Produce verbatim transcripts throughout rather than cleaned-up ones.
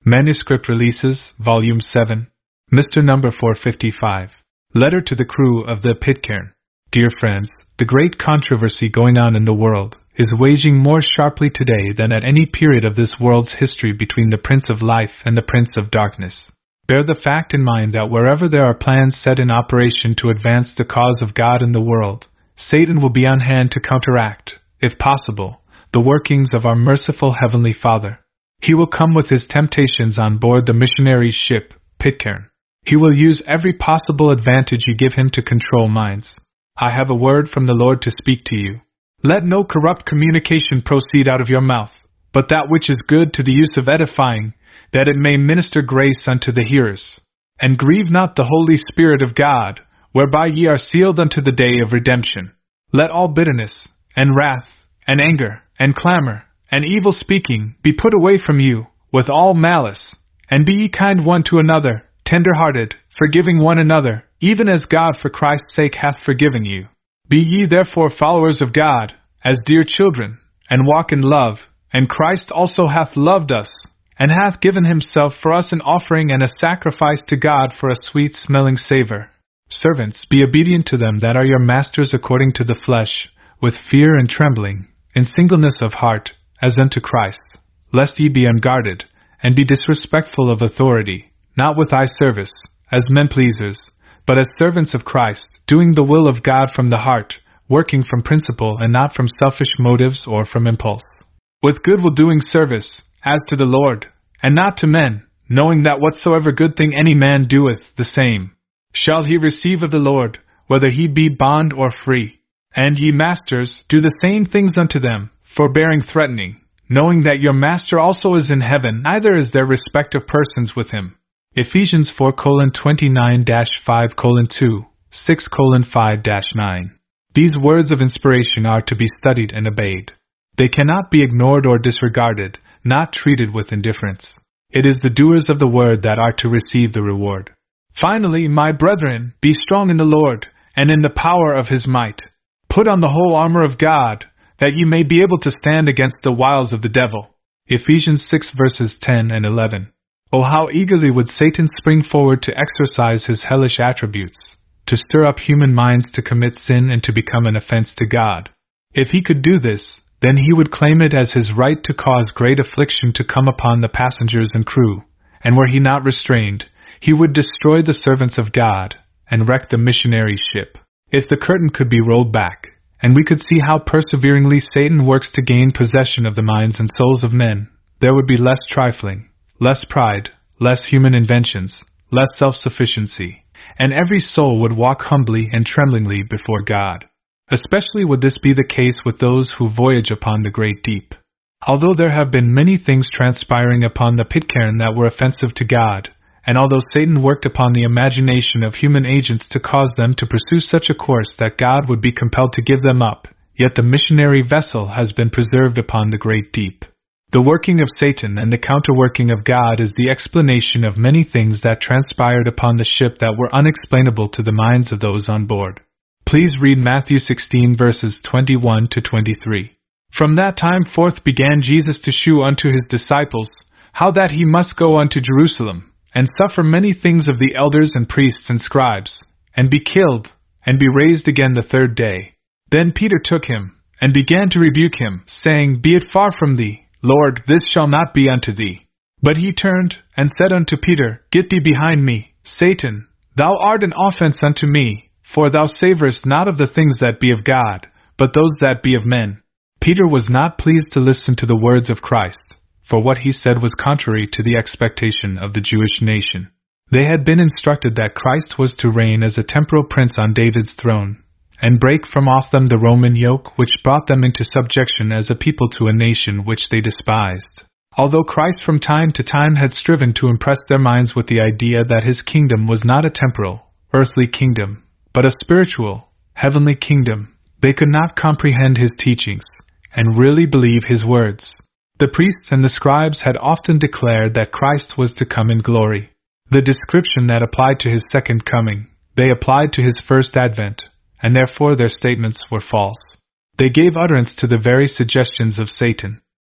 Manuscript Releases, Volume seven, Mister Number four fifty-five. Letter to the Crew of the Pitcairn. Dear friends, the great controversy going on in the world is waging more sharply today than at any period of this world's history between the Prince of Life and the Prince of Darkness. Bear the fact in mind that wherever there are plans set in operation to advance the cause of God in the world, Satan will be on hand to counteract, if possible, the workings of our merciful Heavenly Father. He will come with his temptations on board the missionary's ship, Pitcairn. He will use every possible advantage you give him to control minds. I have a word from the Lord to speak to you. Let no corrupt communication proceed out of your mouth, but that which is good to the use of edifying, that it may minister grace unto the hearers. And grieve not the Holy Spirit of God, whereby ye are sealed unto the day of redemption. Let all bitterness, and wrath, and anger, and clamor, and evil speaking be put away from you, with all malice. And be ye kind one to another, tender-hearted, forgiving one another, even as God for Christ's sake hath forgiven you. Be ye therefore followers of God, as dear children, and walk in love, and Christ also hath loved us, and hath given himself for us an offering and a sacrifice to God for a sweet-smelling savour. Servants, be obedient to them that are your masters according to the flesh, with fear and trembling, in singleness of heart, as unto Christ, lest ye be unguarded, and be disrespectful of authority, not with eye service, as men-pleasers, but as servants of Christ, doing the will of God from the heart, working from principle and not from selfish motives or from impulse. With good will doing service, as to the Lord, and not to men, knowing that whatsoever good thing any man doeth, the same shall he receive of the Lord, whether he be bond or free. And ye masters, do the same things unto them, forbearing threatening, knowing that your master also is in heaven, neither is there respect of persons with him. Ephesians four twenty-nine dash five two, six five dash nine. These words of inspiration are to be studied and obeyed. They cannot be ignored or disregarded, not treated with indifference. It is the doers of the word that are to receive the reward. Finally, my brethren, be strong in the Lord, and in the power of his might. Put on the whole armor of God, that ye may be able to stand against the wiles of the devil. Ephesians six verses ten and eleven. Oh, how eagerly would Satan spring forward to exercise his hellish attributes, to stir up human minds to commit sin and to become an offense to God. If he could do this, then he would claim it as his right to cause great affliction to come upon the passengers and crew, and were he not restrained, he would destroy the servants of God, and wreck the missionary ship. If the curtain could be rolled back, and we could see how perseveringly Satan works to gain possession of the minds and souls of men, there would be less trifling, less pride, less human inventions, less self-sufficiency, and every soul would walk humbly and tremblingly before God. Especially would this be the case with those who voyage upon the great deep. Although there have been many things transpiring upon the Pitcairn that were offensive to God, and although Satan worked upon the imagination of human agents to cause them to pursue such a course that God would be compelled to give them up, yet the missionary vessel has been preserved upon the great deep. The working of Satan and the counterworking of God is the explanation of many things that transpired upon the ship that were unexplainable to the minds of those on board. Please read Matthew sixteen verses twenty-one to twenty-three. From that time forth began Jesus to shew unto his disciples, how that he must go unto Jerusalem, and suffer many things of the elders and priests and scribes, and be killed, and be raised again the third day. Then Peter took him, and began to rebuke him, saying, Be it far from thee, Lord, this shall not be unto thee. But he turned, and said unto Peter, Get thee behind me, Satan, thou art an offense unto me, for thou savorest not of the things that be of God, but those that be of men. Peter was not pleased to listen to the words of Christ, for what he said was contrary to the expectation of the Jewish nation. They had been instructed that Christ was to reign as a temporal prince on David's throne, and break from off them the Roman yoke which brought them into subjection as a people to a nation which they despised. Although Christ from time to time had striven to impress their minds with the idea that his kingdom was not a temporal, earthly kingdom, but a spiritual, heavenly kingdom, they could not comprehend his teachings, and really believe his words. The priests and the scribes had often declared that Christ was to come in glory. The description that applied to his second coming, they applied to his first advent, and therefore their statements were false. They gave utterance to the very suggestions of Satan.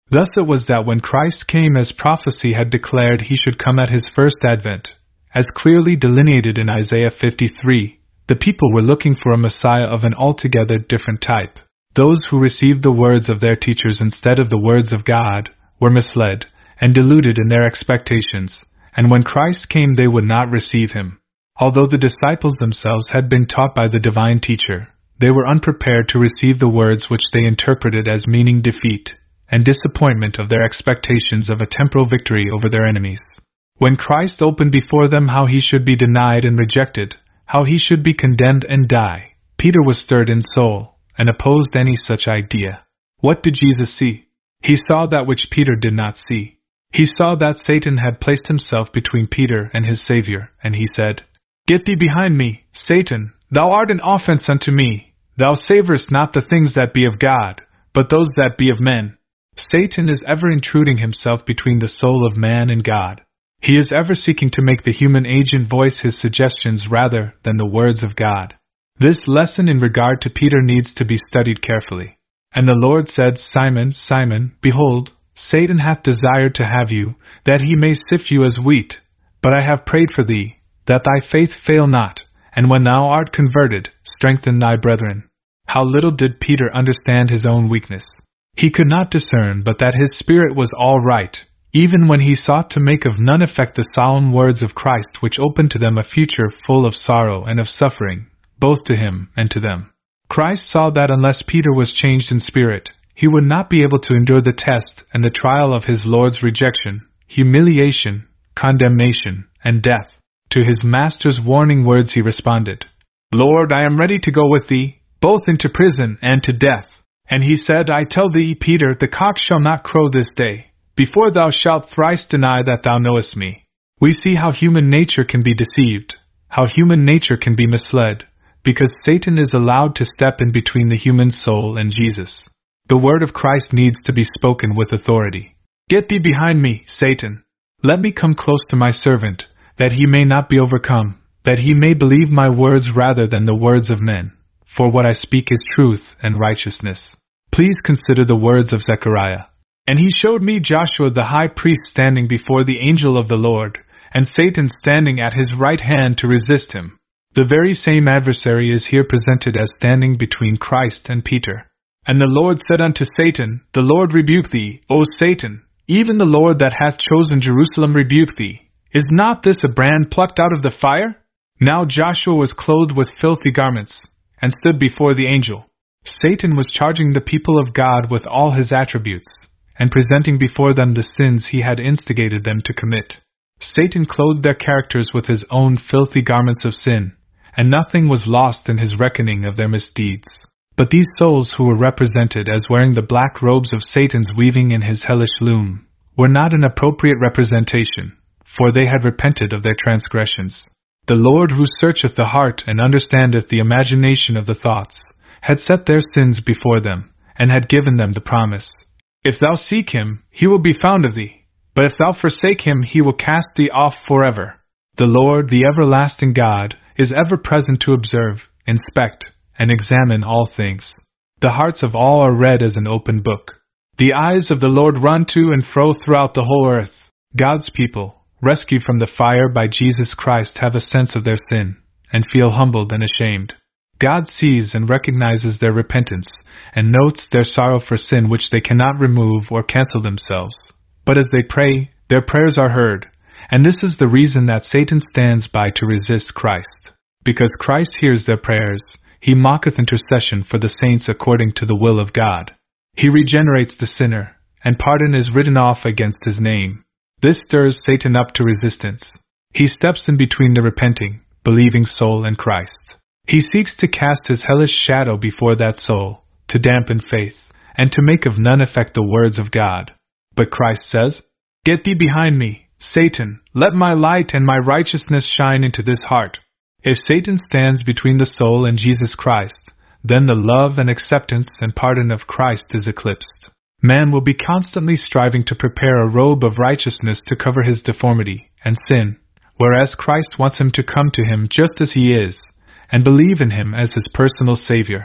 Thus it was that when Christ came as prophecy had declared he should come at his first advent, as clearly delineated in Isaiah fifty-three, the people were looking for a Messiah of an altogether different type. Those who received the words of their teachers instead of the words of God were misled and deluded in their expectations, and when Christ came they would not receive him. Although the disciples themselves had been taught by the divine teacher, they were unprepared to receive the words which they interpreted as meaning defeat and disappointment of their expectations of a temporal victory over their enemies. When Christ opened before them how he should be denied and rejected, how he should be condemned and die, Peter was stirred in soul and opposed any such idea. What did Jesus see? He saw that which Peter did not see. He saw that Satan had placed himself between Peter and his Savior, and he said, "Get thee behind me, Satan, thou art an offense unto me. Thou savorest not the things that be of God, but those that be of men." Satan is ever intruding himself between the soul of man and God. He is ever seeking to make the human agent voice his suggestions rather than the words of God. This lesson in regard to Peter needs to be studied carefully. And the Lord said, "Simon, Simon, behold, Satan hath desired to have you, that he may sift you as wheat. But I have prayed for thee, that thy faith fail not, and when thou art converted, strengthen thy brethren." How little did Peter understand his own weakness. He could not discern but that his spirit was all right, even when he sought to make of none effect the solemn words of Christ which opened to them a future full of sorrow and of suffering, both to him and to them. Christ saw that unless Peter was changed in spirit, he would not be able to endure the test and the trial of his Lord's rejection, humiliation, condemnation, and death. To his master's warning words he responded, "Lord, I am ready to go with thee, both into prison and to death." And he said, "I tell thee, Peter, the cock shall not crow this day, before thou shalt thrice deny that thou knowest me." We see how human nature can be deceived, how human nature can be misled, because Satan is allowed to step in between the human soul and Jesus. The word of Christ needs to be spoken with authority. "Get thee behind me, Satan. Let me come close to my servant, that he may not be overcome, that he may believe my words rather than the words of men. For what I speak is truth and righteousness." Please consider the words of Zechariah. "And he showed me Joshua the high priest standing before the angel of the Lord, and Satan standing at his right hand to resist him." The very same adversary is here presented as standing between Christ and Peter. "And the Lord said unto Satan, The Lord rebuke thee, O Satan, even the Lord that hath chosen Jerusalem rebuke thee. Is not this a brand plucked out of the fire?" Now Joshua was clothed with filthy garments, and stood before the angel. Satan was charging the people of God with all his attributes, and presenting before them the sins he had instigated them to commit. Satan clothed their characters with his own filthy garments of sin, and nothing was lost in his reckoning of their misdeeds. But these souls who were represented as wearing the black robes of Satan's weaving in his hellish loom were not an appropriate representation, for they had repented of their transgressions. The Lord who searcheth the heart and understandeth the imagination of the thoughts had set their sins before them, and had given them the promise, "If thou seek him, he will be found of thee, but if thou forsake him, he will cast thee off forever." The Lord, the everlasting God, is ever present to observe, inspect, and examine all things. The hearts of all are read as an open book. The eyes of the Lord run to and fro throughout the whole earth. God's people, rescued from the fire by Jesus Christ, have a sense of their sin, and feel humbled and ashamed. God sees and recognizes their repentance, and notes their sorrow for sin which they cannot remove or cancel themselves. But as they pray, their prayers are heard, and this is the reason that Satan stands by to resist Christ. Because Christ hears their prayers, he maketh intercession for the saints according to the will of God. He regenerates the sinner, and pardon is written off against his name. This stirs Satan up to resistance. He steps in between the repenting, believing soul and Christ. He seeks to cast his hellish shadow before that soul, to dampen faith, and to make of none effect the words of God. But Christ says, "Get thee behind me, Satan, let my light and my righteousness shine into this heart." If Satan stands between the soul and Jesus Christ, then the love and acceptance and pardon of Christ is eclipsed. Man will be constantly striving to prepare a robe of righteousness to cover his deformity and sin, whereas Christ wants him to come to him just as he is, and believe in him as his personal Savior.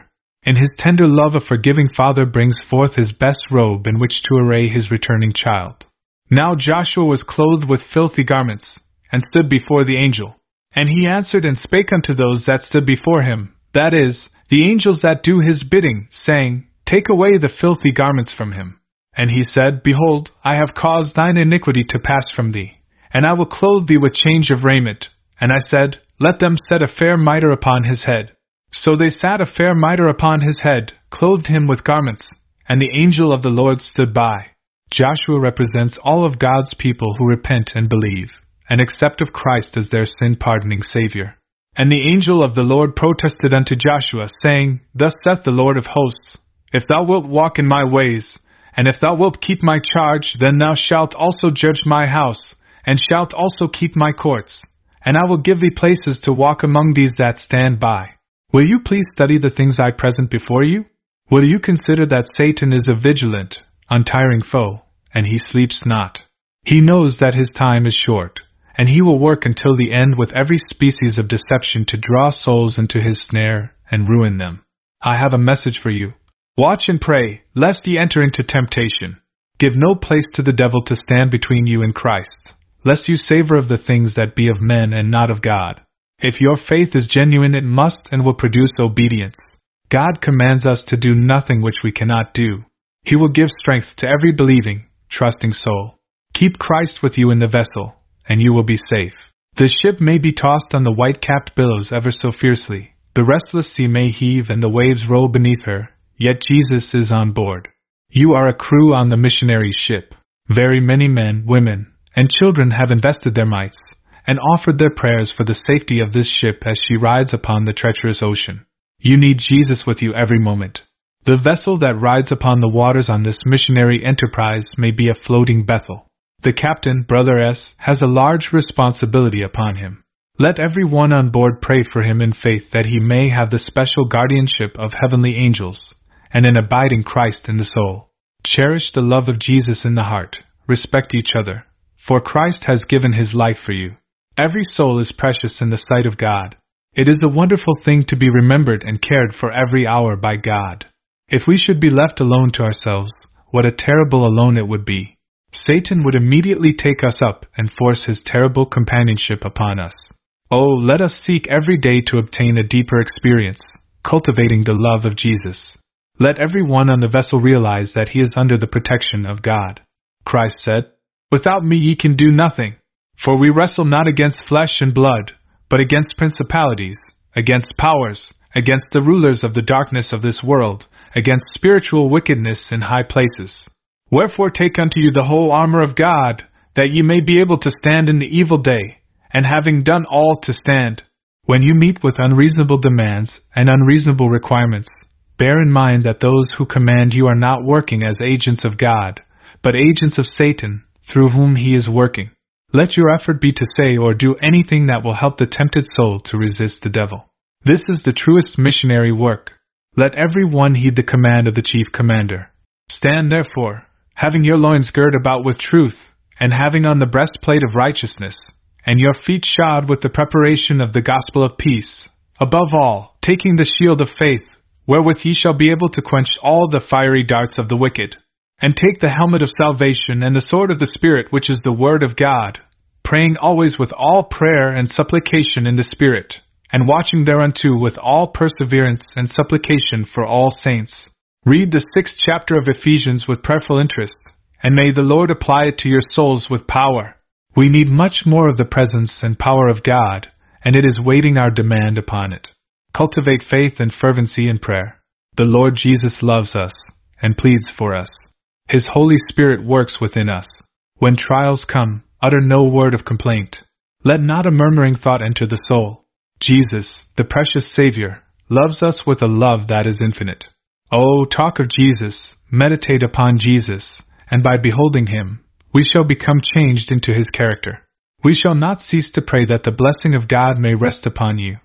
In his tender love a forgiving father brings forth his best robe in which to array his returning child. Now Joshua was clothed with filthy garments, and stood before the angel. And he answered and spake unto those that stood before him, that is, the angels that do his bidding, saying, Take away the filthy garments from him. And he said, Behold, I have caused thine iniquity to pass from thee, and I will clothe thee with change of raiment. And I said, Let them set a fair mitre upon his head. So they sat a fair mitre upon his head, clothed him with garments, and the angel of the Lord stood by. Joshua represents all of God's people who repent and believe, and accept of Christ as their sin-pardoning Savior. And the angel of the Lord protested unto Joshua, saying, Thus saith the Lord of hosts, If thou wilt walk in my ways, and if thou wilt keep my charge, then thou shalt also judge my house, and shalt also keep my courts, and I will give thee places to walk among these that stand by. Will you please study the things I present before you? Will you consider that Satan is a vigilant, untiring foe, and he sleeps not? He knows that his time is short, and he will work until the end with every species of deception to draw souls into his snare and ruin them. I have a message for you. Watch and pray, lest ye enter into temptation. Give no place to the devil to stand between you and Christ, lest you savor of the things that be of men and not of God. If your faith is genuine, it must and will produce obedience. God commands us to do nothing which we cannot do. He will give strength to every believing, trusting soul. Keep Christ with you in the vessel, and you will be safe. The ship may be tossed on the white-capped billows ever so fiercely, the restless sea may heave and the waves roll beneath her, yet Jesus is on board. You are a crew on the missionary ship. Very many men, women, and children have invested their mites, and offered their prayers for the safety of this ship as she rides upon the treacherous ocean. You need Jesus with you every moment. The vessel that rides upon the waters on this missionary enterprise may be a floating Bethel. The captain, Brother S., has a large responsibility upon him. Let every one on board pray for him in faith that he may have the special guardianship of heavenly angels, and an abiding Christ in the soul. Cherish the love of Jesus in the heart. Respect each other, for Christ has given his life for you. Every soul is precious in the sight of God. It is a wonderful thing to be remembered and cared for every hour by God. If we should be left alone to ourselves, what a terrible alone it would be. Satan would immediately take us up and force his terrible companionship upon us. Oh, let us seek every day to obtain a deeper experience, cultivating the love of Jesus. Let every one on the vessel realize that he is under the protection of God. Christ said, Without me ye can do nothing. For we wrestle not against flesh and blood, but against principalities, against powers, against the rulers of the darkness of this world, against spiritual wickedness in high places. Wherefore take unto you the whole armor of God, that ye may be able to stand in the evil day, and having done all to stand. When you meet with unreasonable demands and unreasonable requirements, bear in mind that those who command you are not working as agents of God, but agents of Satan, through whom he is working. Let your effort be to say or do anything that will help the tempted soul to resist the devil. This is the truest missionary work. Let every one heed the command of the chief commander. Stand therefore, having your loins girt about with truth, and having on the breastplate of righteousness, and your feet shod with the preparation of the gospel of peace. Above all, taking the shield of faith, wherewith ye shall be able to quench all the fiery darts of the wicked. And take the helmet of salvation and the sword of the Spirit, which is the word of God, praying always with all prayer and supplication in the Spirit, and watching thereunto with all perseverance and supplication for all saints. Read the sixth chapter of Ephesians with prayerful interest, and may the Lord apply it to your souls with power. We need much more of the presence and power of God, and it is waiting our demand upon it. Cultivate faith and fervency in prayer. The Lord Jesus loves us, and pleads for us. His Holy Spirit works within us. When trials come, utter no word of complaint. Let not a murmuring thought enter the soul. Jesus, the precious Savior, loves us with a love that is infinite. Oh, talk of Jesus, meditate upon Jesus, and by beholding him, we shall become changed into his character. We shall not cease to pray that the blessing of God may rest upon you,